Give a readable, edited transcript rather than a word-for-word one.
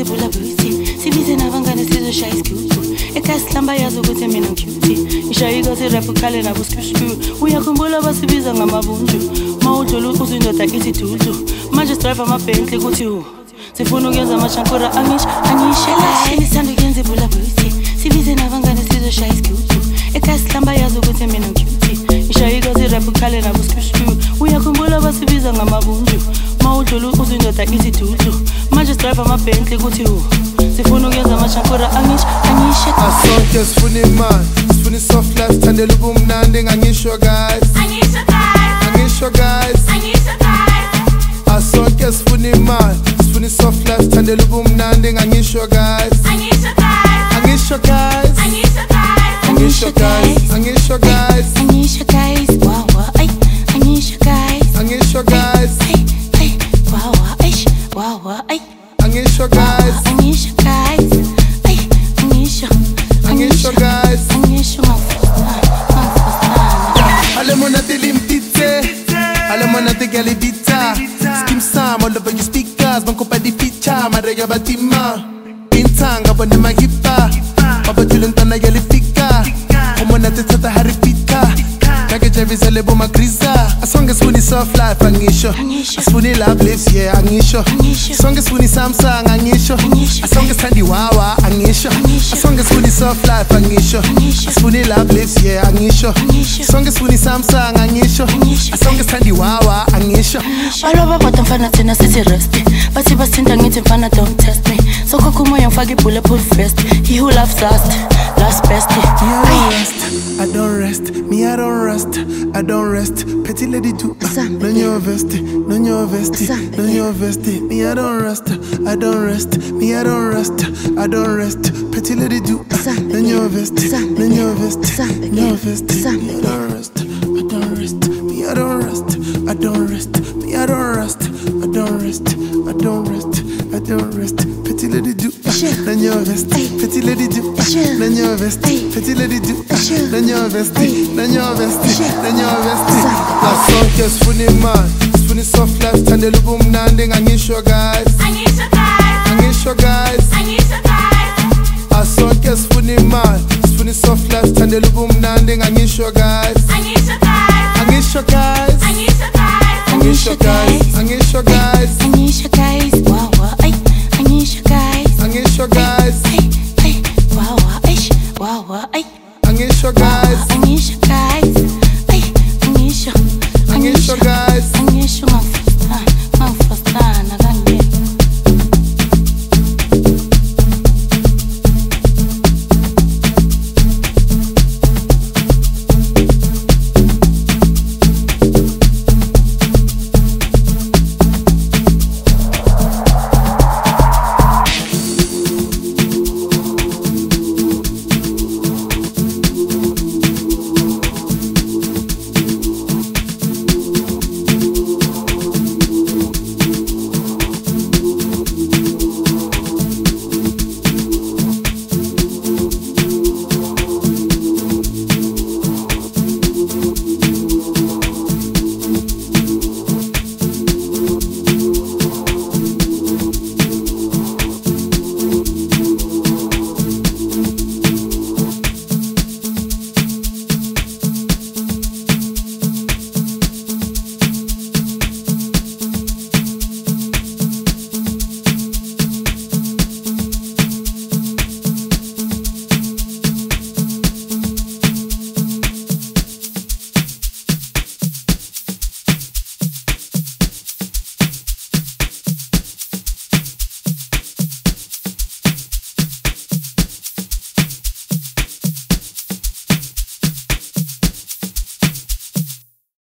ngenzibula beauty sibize nabangane sizoshaya isigubhu ekhaya sihlamba yazi ukuthi mina ngicutie ishayika sirap ukhale nabo skusku uyakhumbula basibiza ngamabunju mawudlula uzindoda isithudlu manje drive ama-Bentley kuthi sifuna ukuyenza amashankura angishe nisithanda ukuyenzibula beauty sibize nabangane sizoshaya isigubhu ekhaya sihlamba yazi ukuthi mina ngicutie ishayika sirap ukhale nabo skusku uyakhumbula basibiza ngamabunju mawudlula uzindoda isithudlu manje drive ama-Bentley kuthi sifuna ukuyenza amashankura angishe asonke sifuna imali sifuna soft life thandela ubumnandi ngangisho guys asonke sifuna imali sifuna soft life thandela ubumnandi ngangisho guys wow ay angisho guys wow ay Angisho guys. Alemona te limpite, alemona te galibita. Skim sam all over your speakers, banko pa di feature, marega batima. Intanga bone magipa, mabajulenta na galifika. Omona te tata haripita. Kage Jerry's lebo magriza. As long as we soft life, angisho. As we love lives, yeah, angisho. As long as we Samsung, angisho. As long as Tandy Wawa, angisho. As long as we soft life, angisho. As we love lives, yeah, angisho. As long as we Samsung, angisho. As long as Tandy Wawa, angisho. All over what I'm finna tena sisi resti. Basi basinda ngithi mfana don't test me. So kukumoya mfaki bulletproof vest. He who loves loves best. I don't rest, me I don't rest, I don't rest. Petty lady do, no your vest, no your vest, no your vest. Me I don't rest, I don't rest, me I don't rest, I don't rest. Petty lady do, no your vest, no your vest, no vest. Me I don't rest, I don't rest, me I don't rest, I don't rest, me I don't rest, I don't rest, I don't rest, I don't rest. Petty lady do, no your vest, petty lady do, no your vest, petty lady do. Nenyo vesti, nenyo vesti, nenyo vesti. Asonke sifuna imali, sifuna soft life thandela ubumnandi ngangisho guys. Asonke sifuna imali, sifuna soft life thandela ubumnandi ngangisho guys.